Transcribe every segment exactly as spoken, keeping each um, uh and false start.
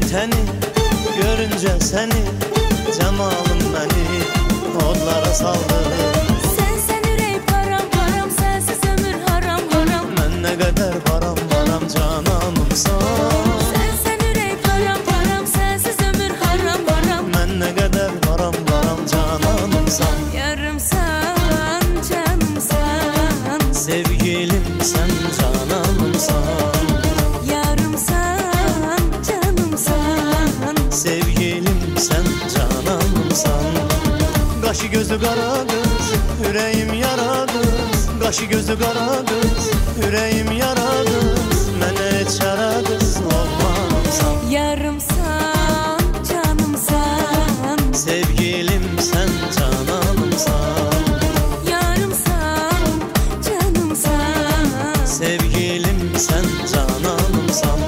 teni, görünce seni, cemalın beni odlara saldı. Sensen ürey param param, sensiz ömür haram haram. Ben ne kadar param param cananımsan. Sensen ürey param param, sensiz ömür haram haram. Ben ne kadar param param cananımsan. Yarımsan, canımsan. Sevgilim sen cananımsan. Yarımsan, canımsan. Sevgilim sen cananımsan. Qaşı gözü qara qız, ürəyim yara qız. Qaşı gözü qara qız, ürəyim yara qız. Mənə heç yara qız olmamsan. Yarımsan, canımsan. Sevgilim sen cananımsan. Yarımsan, canımsan. Sevgilim sen cananımsan.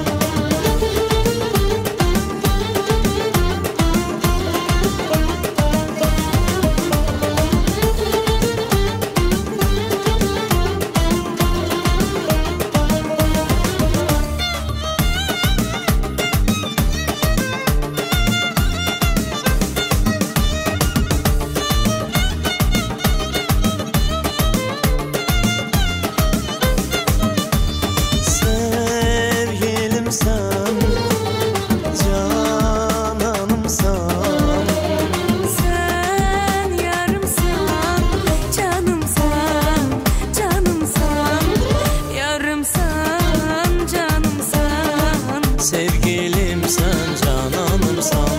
Sevgilim sen cananımsan.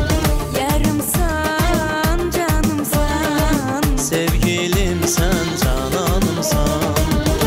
Yarımsan, canımsan. Sevgilim sen cananımsan.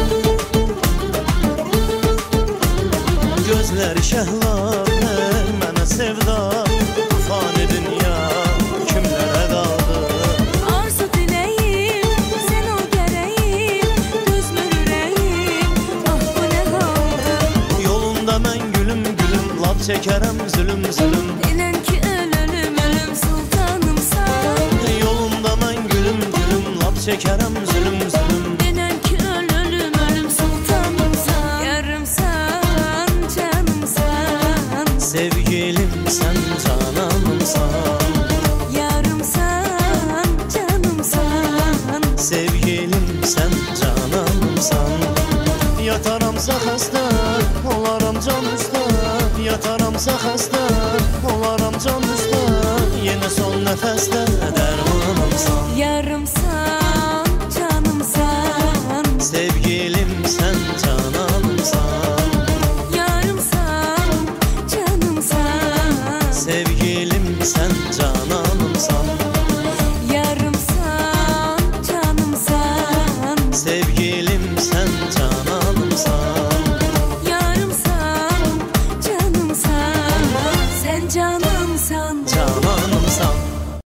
Gözleri şehlar mənə sevda. Fani dünya kimlərə qaldı. Arzu dileyim, sen ol gereyim. Düzmür üreyim, ah bu ne haldı. Yolunda mən gülüm gülüm, laf çəkərəm zülüm zülüm. İnan ki öl ölüm ölüm sultanımsan. Yolunda mən gülüm gülüm, laf çəkərəm zülüm zülüm. İnan ki öl ölüm ölüm sultanımsan. Yarımsan, canımsan. Sevgilim sen cananımsan. Yarımsan, canımsan. Sevgilim sen cananımsan. Yataramsa xəstə, olaram can üstə. Yataramsa xəstə, olaram can üstə. Yenə son nəfəsdə dərmanımsan. Yarımsan, canımsan. Sevgilim sen cananımsan. Yarımsan, canımsan. Sevgilim sen cananımsan. Yarımsan, canımsan. Sevgilim